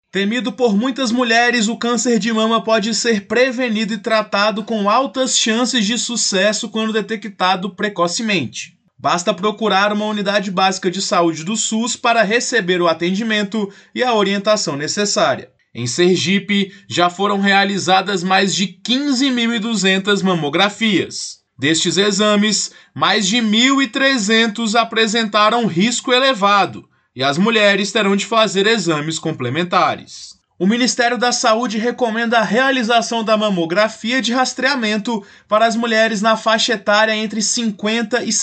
Temido por muitas mulheres, o câncer de mama pode ser prevenido e tratado com altas chances de sucesso quando detectado precocemente. Basta procurar uma unidade básica de saúde do SUS para receber o atendimento e a orientação necessária. Em Sergipe, já foram realizadas mais de 15.200 mamografias. Destes exames, mais de 1.300 apresentaram risco elevado, e as mulheres terão de fazer exames complementares. O Ministério da Saúde recomenda a realização da mamografia de rastreamento para as mulheres na faixa etária entre 50 e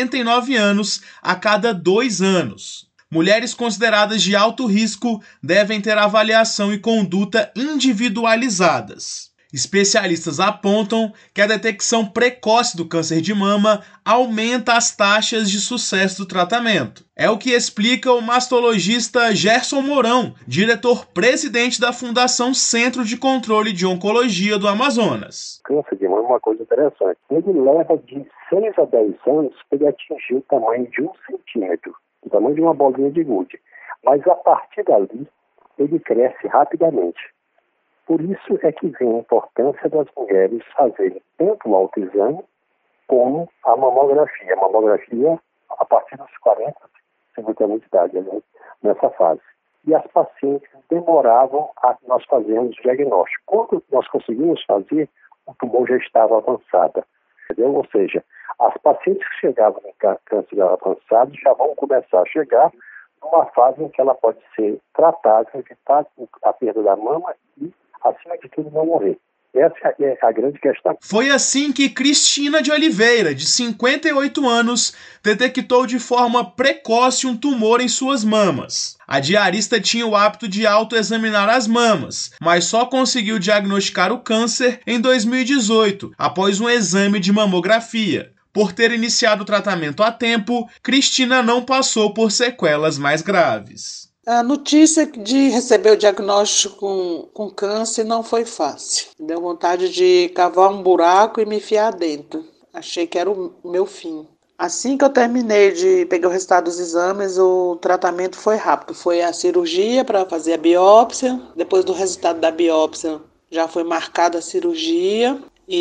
69 anos a cada 2 anos. Mulheres consideradas de alto risco devem ter avaliação e conduta individualizadas. Especialistas apontam que a detecção precoce do câncer de mama aumenta as taxas de sucesso do tratamento. É o que explica o mastologista Gerson Mourão, diretor-presidente da Fundação Centro de Controle de Oncologia do Amazonas. O câncer de mama é uma coisa interessante. Ele leva de 6 a 10 anos para ele atingir o tamanho de 1 centímetro, o tamanho de uma bolinha de gude. Mas a partir dali, ele cresce rapidamente. Por isso é que vem a importância das mulheres fazerem tanto o autoexame como a mamografia. A mamografia a partir dos 40, 50 anos de idade, nessa fase. E as pacientes demoravam a nós fazermos o diagnóstico. Quando nós conseguimos fazer, o tumor já estava avançado. Entendeu? Ou seja, as pacientes que chegavam em câncer avançado já vão começar a chegar numa fase em que ela pode ser tratada, evitar a perda da mama e, acima de tudo, não morrer. Essa é a grande questão. Foi assim que Cristina de Oliveira, de 58 anos, detectou de forma precoce um tumor em suas mamas. A diarista tinha o hábito de autoexaminar as mamas, mas só conseguiu diagnosticar o câncer em 2018, após um exame de mamografia. Por ter iniciado o tratamento a tempo, Cristina não passou por sequelas mais graves. A notícia de receber o diagnóstico com câncer não foi fácil. Deu vontade de cavar um buraco e me enfiar dentro. Achei que era o meu fim. Assim que eu terminei de pegar o resultado dos exames, o tratamento foi rápido. Foi a cirurgia para fazer a biópsia. Depois do resultado da biópsia, já foi marcada a cirurgia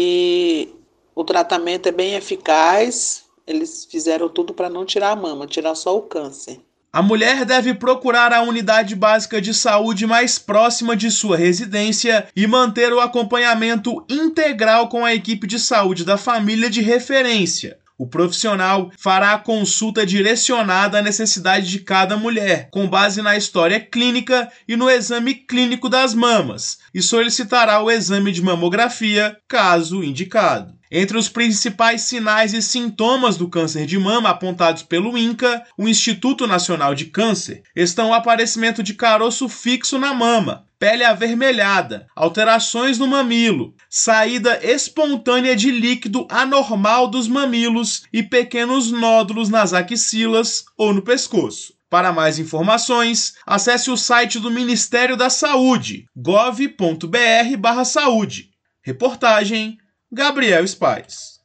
e o tratamento é bem eficaz. Eles fizeram tudo para não tirar a mama, tirar só o câncer. A mulher deve procurar a unidade básica de saúde mais próxima de sua residência e manter o acompanhamento integral com a equipe de saúde da família de referência. O profissional fará a consulta direcionada à necessidade de cada mulher, com base na história clínica e no exame clínico das mamas, e solicitará o exame de mamografia, caso indicado. Entre os principais sinais e sintomas do câncer de mama apontados pelo INCA, o Instituto Nacional de Câncer, estão o aparecimento de caroço fixo na mama, pele avermelhada, alterações no mamilo, saída espontânea de líquido anormal dos mamilos e pequenos nódulos nas axilas ou no pescoço. Para mais informações, acesse o site do Ministério da Saúde, gov.br/saúde. Reportagem Gabriel Spais.